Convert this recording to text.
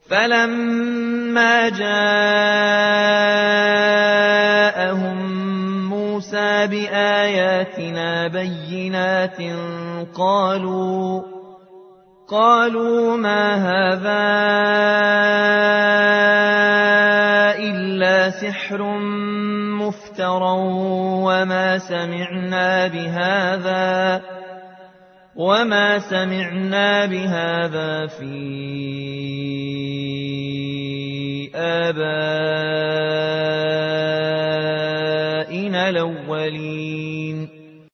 فلما جاءهم موسى بآياتنا بينات قالوا ما هذا إلا سحر مفترى وما سمعنا بهذا في آبائنا الأولين.